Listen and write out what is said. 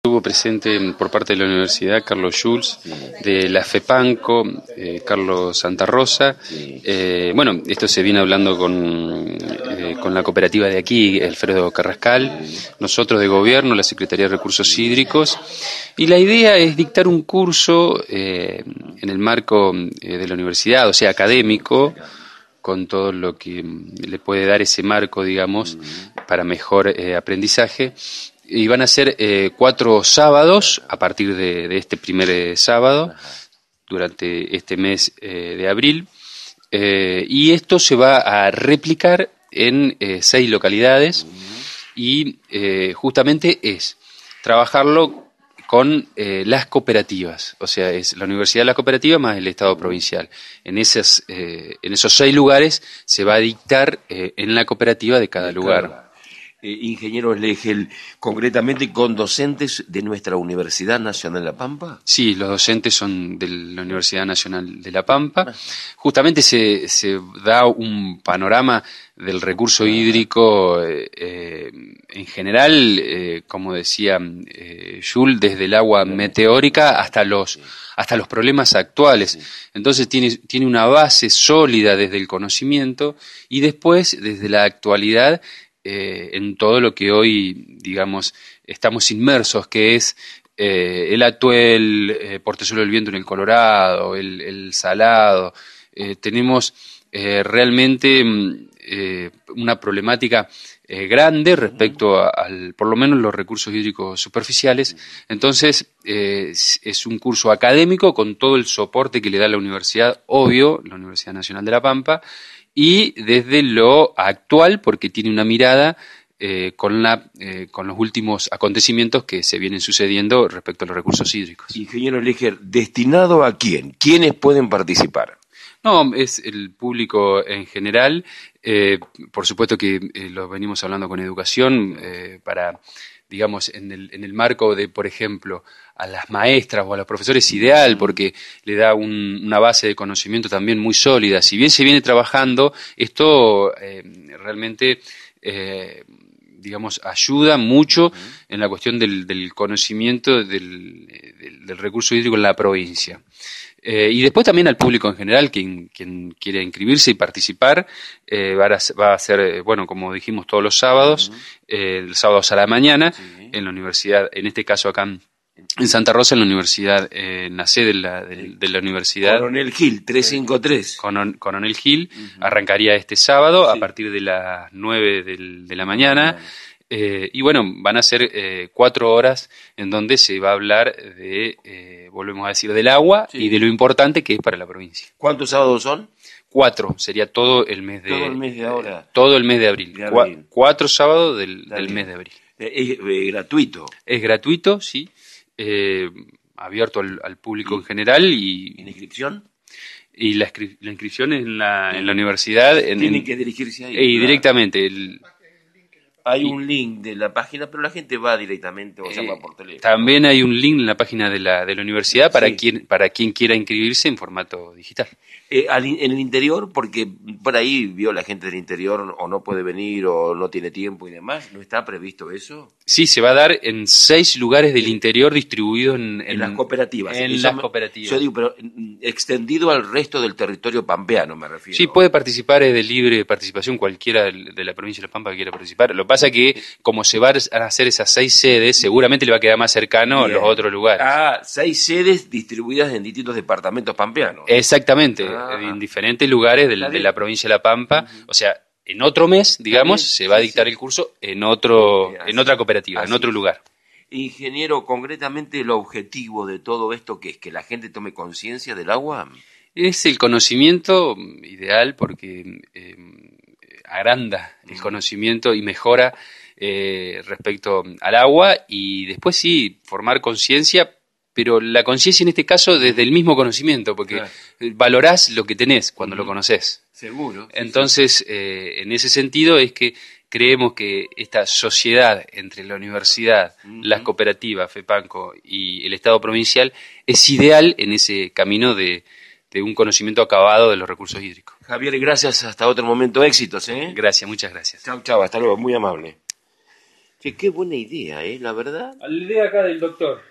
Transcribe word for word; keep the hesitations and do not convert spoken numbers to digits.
Estuvo presente por parte de la universidad Carlos Schulz, de la FEPANCO, eh, Carlos Santa Rosa. Eh, bueno, esto se viene hablando con, eh, con la cooperativa de aquí, Alfredo Carrascal, nosotros de gobierno, la Secretaría de Recursos Hídricos, y la idea es dictar un curso eh, en el marco eh, de la universidad, o sea, académico, con todo lo que le puede dar ese marco, digamos, para mejor eh, aprendizaje. Y van a ser eh, cuatro sábados a partir de, de este primer eh, sábado, durante este mes eh, de abril. Eh, y esto se va a replicar en eh, seis localidades y eh, justamente es trabajarlo con eh, las cooperativas, o sea, es la Universidad de las Cooperativas más el Estado provincial. En, esas, eh, en esos seis lugares se va a dictar eh, en la cooperativa de cada lugar. Eh, ingeniero Schlegel, concretamente con docentes de nuestra Universidad Nacional de La Pampa. Sí, los docentes son de la Universidad Nacional de La Pampa. Justamente se, se da un panorama del recurso hídrico eh, eh, en general, eh, como decía eh, Jules, desde el agua meteórica hasta los hasta los problemas actuales. Entonces tiene, tiene una base sólida desde el conocimiento y después desde la actualidad eh, en todo lo que hoy, digamos, estamos inmersos, que es eh, el atuel, eh, Portezuelo del Viento en el Colorado, el, el Salado. Eh, tenemos eh, realmente eh, una problemática eh, grande respecto a, al, por lo menos los recursos hídricos superficiales. Entonces eh, es, es un curso académico con todo el soporte que le da la universidad, obvio, la Universidad Nacional de La Pampa, y desde lo actual, porque tiene una mirada eh, con, la, eh, con los últimos acontecimientos que se vienen sucediendo respecto a los recursos hídricos. Ingeniero Schlegel, ¿destinado a quién? ¿Quiénes pueden participar? No, es el público en general. Eh, por supuesto que eh, lo venimos hablando con educación eh, para, digamos, en el, en el marco de, por ejemplo, a las maestras o a los profesores ideal, porque le da un, una base de conocimiento también muy sólida. Si bien se viene trabajando, esto eh, realmente, eh, digamos, ayuda mucho en la cuestión del, del conocimiento del, del, del recurso hídrico en la provincia. Eh, y después también al público en general, quien, quien quiera inscribirse y participar, eh, va, a, va a ser, eh, bueno, como dijimos, todos los sábados, uh-huh. eh, el sábados a la mañana, sí. En la universidad, en este caso acá en Santa Rosa, en la universidad, eh, en la sede de la, de, de la universidad. Coronel Gil, trescientos cincuenta y tres. Conon, Coronel Gil, uh-huh. Arrancaría este sábado sí. A partir de las nueve del, de la mañana. Uh-huh. Eh, y bueno, van a ser eh, cuatro horas en donde se va a hablar de, eh, volvemos a decir, del agua sí. Y de lo importante que es para la provincia. ¿Cuántos sábados son? Cuatro, sería todo el mes de... Todo el mes de ahora. Eh, todo el mes de abril. De abril. Cu- cuatro sábados del, del mes de abril. Es eh, gratuito. Es gratuito, sí. Eh, abierto al, al público ¿Y? En general. y ¿En inscripción? Y la, la inscripción es en la, en la universidad. En, Tienen en, que dirigirse ahí. Y directamente... El, Hay un link de la página, pero la gente va directamente o llama eh, por teléfono. También hay un link en la página de la, de la universidad para, sí. quien, para quien quiera inscribirse en formato digital. Eh, al, en el interior, porque por ahí vio la gente del interior o no puede venir o no tiene tiempo y demás, ¿no está previsto eso? Sí, se va a dar en seis lugares del interior distribuidos en, en, en las cooperativas. En eso las me, cooperativas. Yo digo, pero extendido al resto del territorio pampeano, me refiero. Sí, puede participar, es de libre participación, cualquiera de la provincia de La Pampa que quiera participar. Lo que pasa es que, como se van a hacer esas seis sedes, seguramente le va a quedar más cercano a los otros lugares. Ah, seis sedes distribuidas en distintos departamentos pampeanos. Exactamente, ah. en diferentes lugares de, de la provincia de La Pampa. Uh-huh. O sea, en otro mes, digamos, se va a dictar sí, sí. el curso en otro, sí, en otra cooperativa, así en otro lugar. Ingeniero, concretamente el objetivo de todo esto, ¿qué es? ¿Que la gente tome conciencia del agua? Es el conocimiento ideal porque eh, agranda el uh-huh. conocimiento y mejora eh, respecto al agua, y después sí, formar conciencia, pero la conciencia en este caso desde el mismo conocimiento, porque claro. valorás lo que tenés cuando uh-huh. lo conocés. Seguro. Sí, Entonces, sí. Eh, en ese sentido es que creemos que esta sociedad entre la universidad, uh-huh. las cooperativas, FEPANCO y el Estado provincial es ideal en ese camino de, de un conocimiento acabado de los recursos hídricos. Javier, gracias. Hasta otro momento. Éxitos, ¿eh? Gracias, muchas gracias. Chau, chau. Hasta luego. Muy amable. Che, qué buena idea, ¿eh? La verdad. La idea acá del doctor.